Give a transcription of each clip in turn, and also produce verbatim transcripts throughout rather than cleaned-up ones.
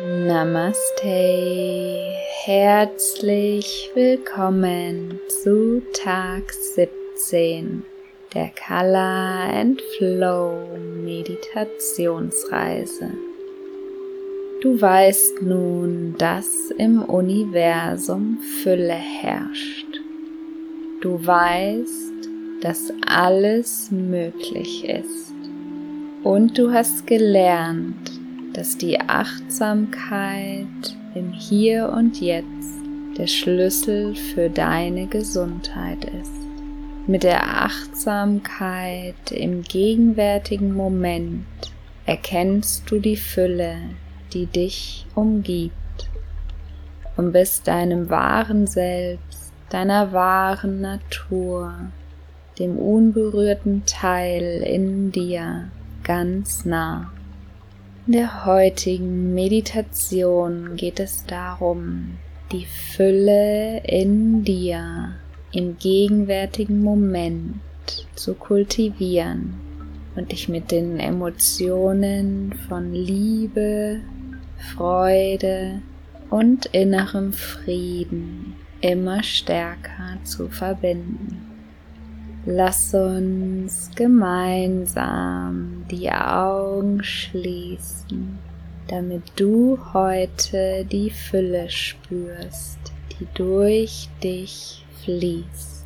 Namaste, herzlich willkommen zu Tag siebzehn der Color and Flow Meditationsreise. Du weißt nun, dass im Universum Fülle herrscht. Du weißt, dass alles möglich ist. Und du hast gelernt, dass die Achtsamkeit im Hier und Jetzt der Schlüssel für deine Gesundheit ist. Mit der Achtsamkeit im gegenwärtigen Moment erkennst du die Fülle, die dich umgibt, und bist deinem wahren Selbst, deiner wahren Natur, dem unberührten Teil in dir ganz nah. In der heutigen Meditation geht es darum, die Fülle in dir im gegenwärtigen Moment zu kultivieren und dich mit den Emotionen von Liebe, Freude und innerem Frieden immer stärker zu verbinden. Lass uns gemeinsam die Augen schließen, damit du heute die Fülle spürst, die durch dich fließt.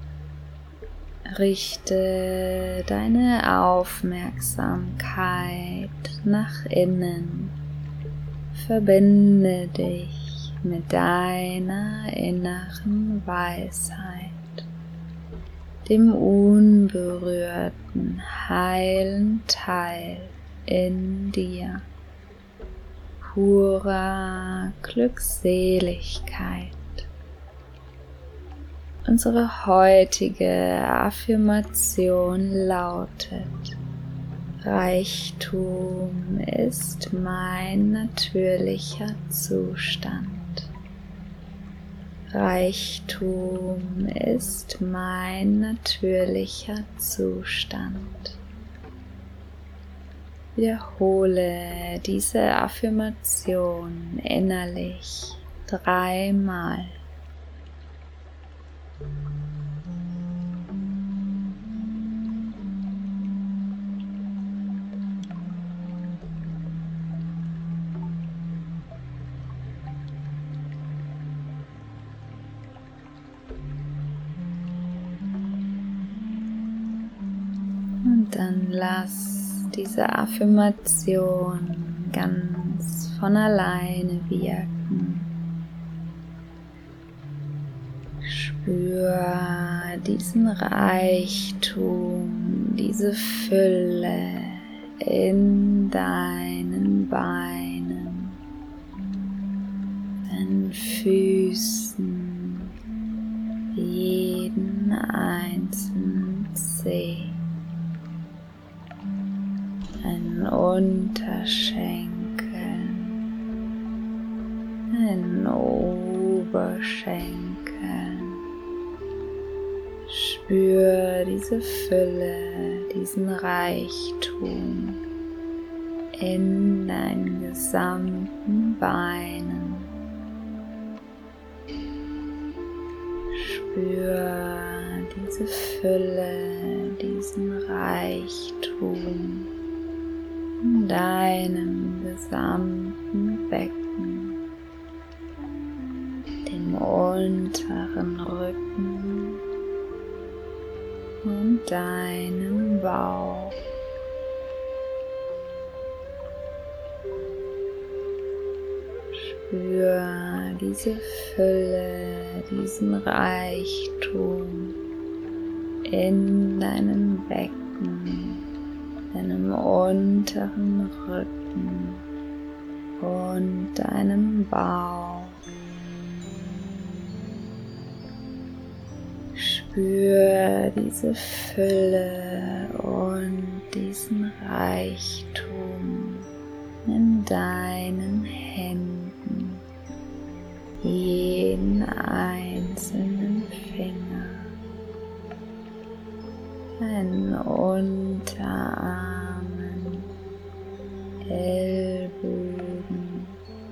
Richte deine Aufmerksamkeit nach innen. Verbinde dich mit deiner inneren Weisheit, dem unberührten, heilen Teil in dir, purer Glückseligkeit. Unsere heutige Affirmation lautet: Reichtum ist mein natürlicher Zustand. Reichtum ist mein natürlicher Zustand. Wiederhole diese Affirmation innerlich dreimal. Und dann lass diese Affirmation ganz von alleine wirken. Spür diesen Reichtum, diese Fülle in deinen Beinen, deinen Füßen, jeden einzelnen Zeh. Einen Unterschenkel, einen Oberschenkel. Spür diese Fülle, diesen Reichtum in deinen gesamten Beinen. Spür diese Fülle, diesen Reichtum in deinem gesamten Becken, dem unteren Rücken und deinem Bauch. Spür diese Fülle, diesen Reichtum in deinem Becken, deinem unteren Rücken und deinem Bauch. Spür diese Fülle und diesen Reichtum in deinen Händen, jeden einzelnen Finger, deinen Unterarmen, Ellbogen,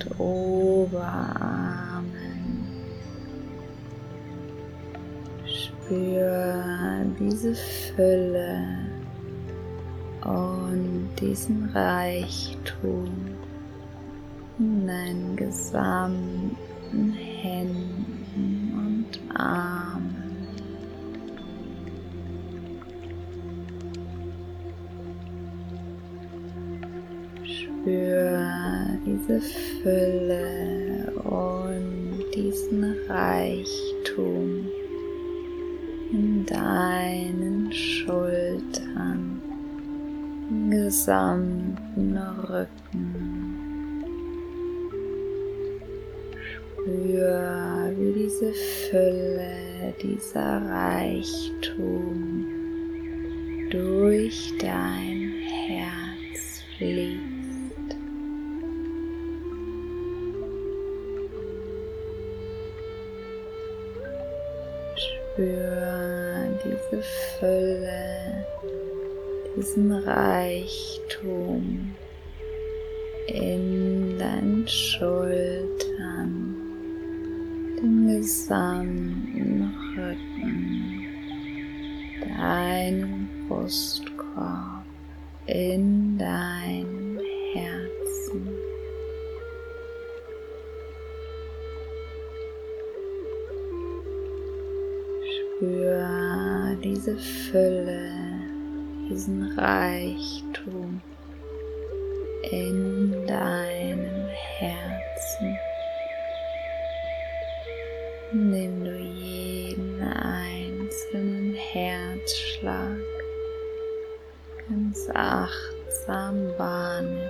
und Oberarmen. Spür diese Fülle und diesen Reichtum in deinen gesamten Händen und Armen. Spür diese Fülle und diesen Reichtum in deinen Schultern, im gesamten Rücken. Spür, wie diese Fülle, dieser Reichtum durch dein Herz fließt. Spür diese Fülle, diesen Reichtum in deinen Schultern, dem gesamten Rücken, deinem Brustkorb, in deinem Herzen. Spür diese Fülle, diesen Reichtum in deinem Herzen, indem du jeden einzelnen Herzschlag ganz achtsam wahrnimmst.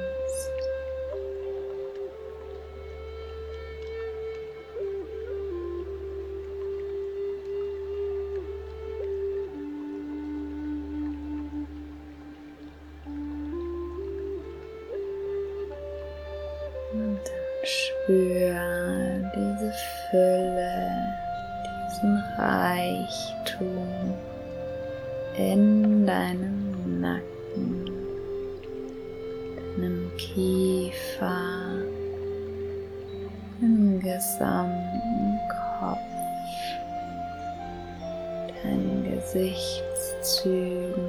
Und dann spür diese Fülle, diesen Reichtum in deinem Nacken, deinem Kiefer, im gesamten Kopf, deinen Gesichtszügen,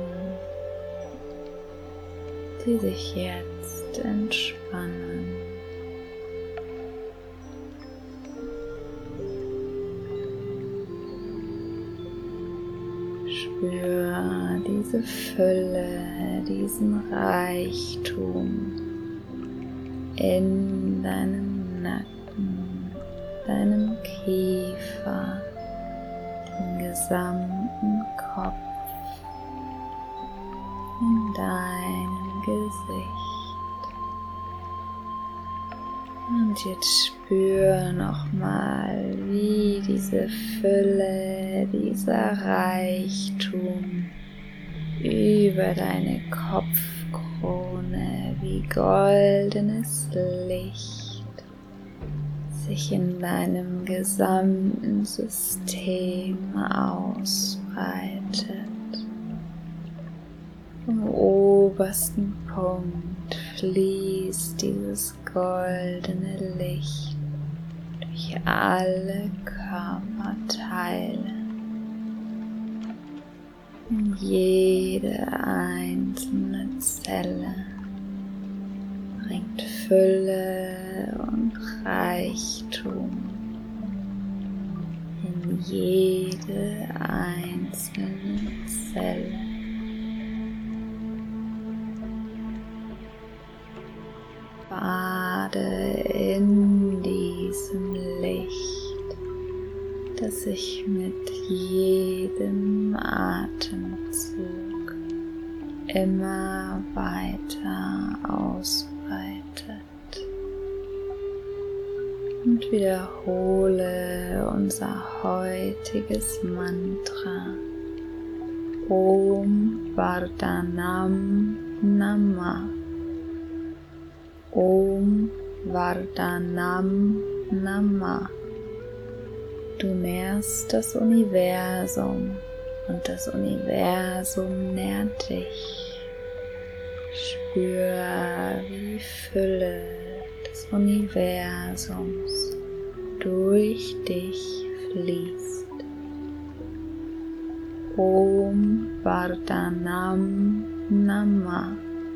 die sich jetzt entspannen. Spür diese Fülle, diesen Reichtum in deinem Nacken, deinem Kiefer, dem gesamten Kopf, in deinem Gesicht. Und jetzt spür nochmal, wie diese Fülle, dieser Reichtum über deine Kopfkrone wie goldenes Licht sich in deinem gesamten System ausbreitet. Vom obersten Punkt fließt dieses goldene Licht durch alle Körperteile. In jede einzelne Zelle bringt Fülle und Reichtum in jede einzelne Zelle. Bade in diesem Licht, das sich mit jedem Atemzug immer weiter ausbreitet. Und wiederhole unser heutiges Mantra Om Vardhanam Namah. Om Vardhanam Namah. Du nährst das Universum und das Universum nährt dich. Spür, wie die Fülle, des Universums durch dich fließt. Om Vardhanam Nama.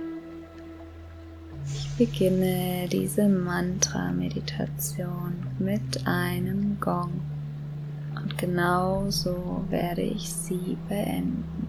Ich beginne diese Mantra-Meditation mit einem Gong und genauso werde ich sie beenden.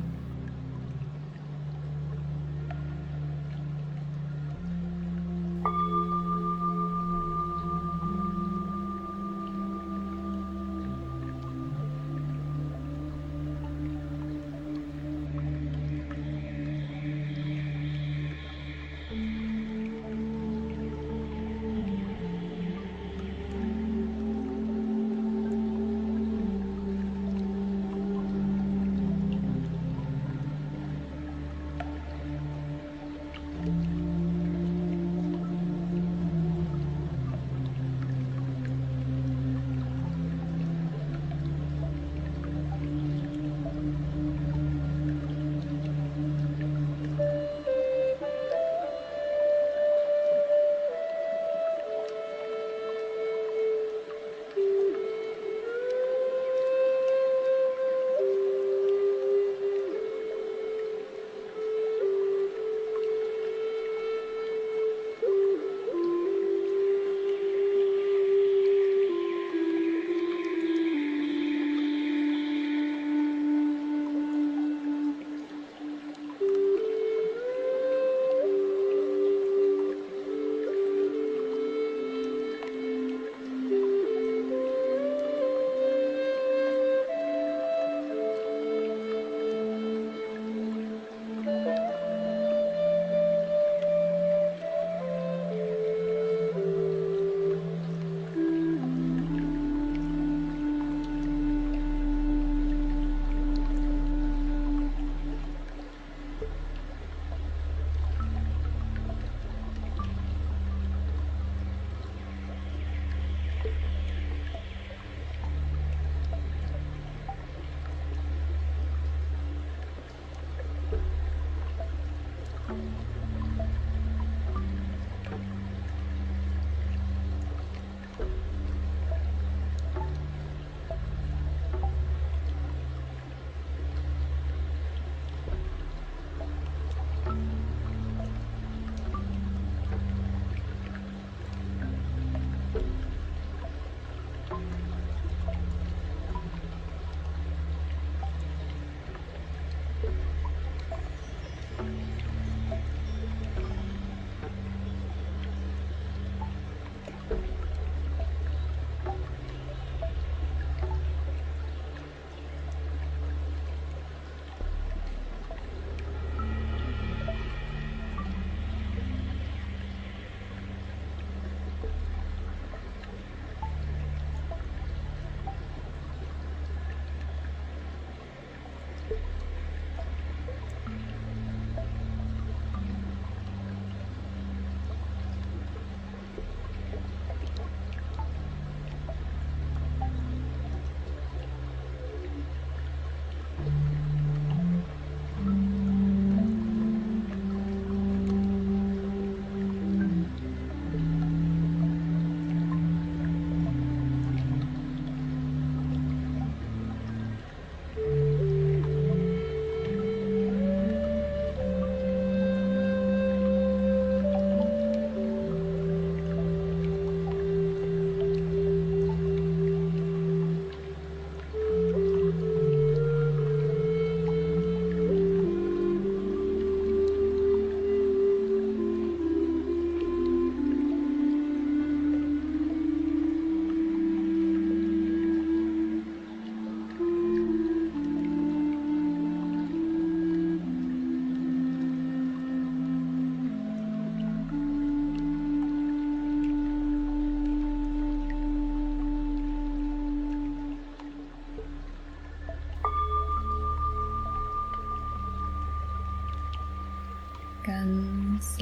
Ganz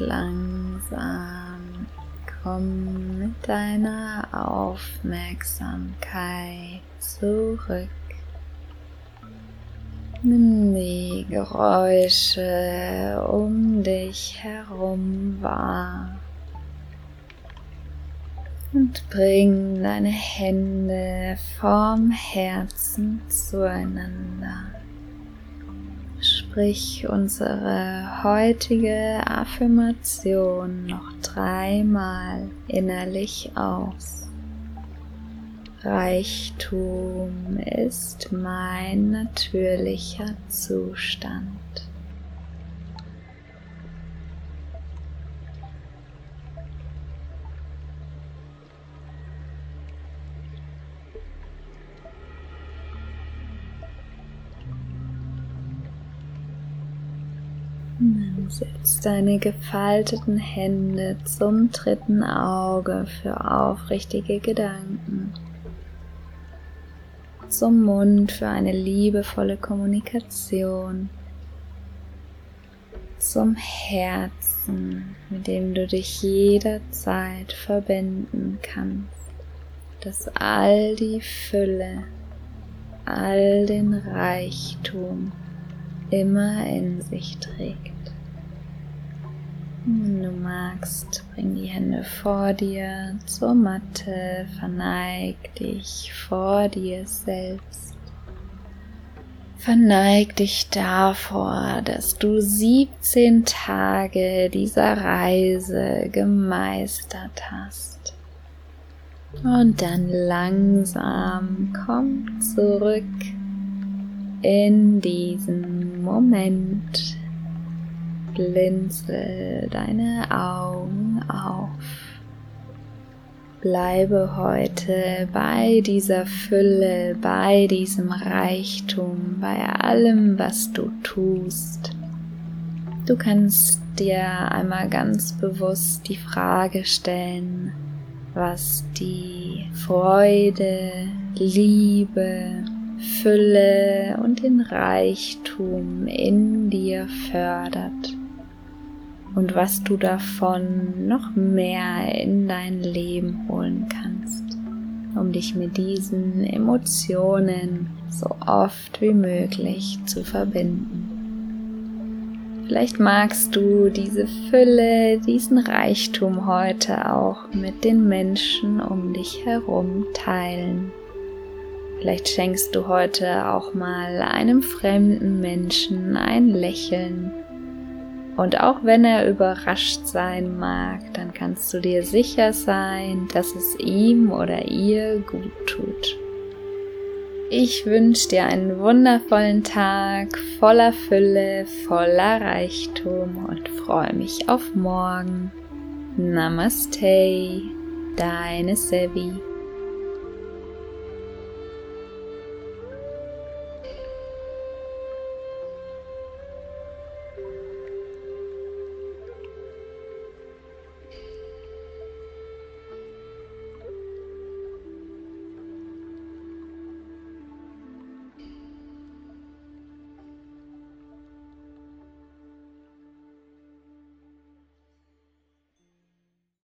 langsam komm mit deiner Aufmerksamkeit zurück. Nimm die Geräusche um dich herum wahr. Und bring deine Hände vorm Herzen zueinander. Sprich unsere heutige Affirmation noch dreimal innerlich aus. Reichtum ist mein natürlicher Zustand. Dann setz deine gefalteten Hände zum dritten Auge für aufrichtige Gedanken, zum Mund für eine liebevolle Kommunikation, zum Herzen, mit dem du dich jederzeit verbinden kannst, dass all die Fülle, all den Reichtum immer in sich trägt. Wenn du magst, bring die Hände vor dir zur Matte, verneig dich vor dir selbst. Verneig dich davor, dass du siebzehn Tage dieser Reise gemeistert hast. Und dann langsam komm zurück in diesen Moment. Blinzel deine Augen auf. Bleibe heute bei dieser Fülle, bei diesem Reichtum, bei allem, was du tust. Du kannst dir einmal ganz bewusst die Frage stellen, was die Freude, Liebe, Fülle und den Reichtum in dir fördert und was du davon noch mehr in dein Leben holen kannst, um dich mit diesen Emotionen so oft wie möglich zu verbinden. Vielleicht magst du diese Fülle, diesen Reichtum heute auch mit den Menschen um dich herum teilen. Vielleicht schenkst du heute auch mal einem fremden Menschen ein Lächeln. Und auch wenn er überrascht sein mag, dann kannst du dir sicher sein, dass es ihm oder ihr gut tut. Ich wünsche dir einen wundervollen Tag voller Fülle, voller Reichtum und freue mich auf morgen. Namaste, deine Sevi.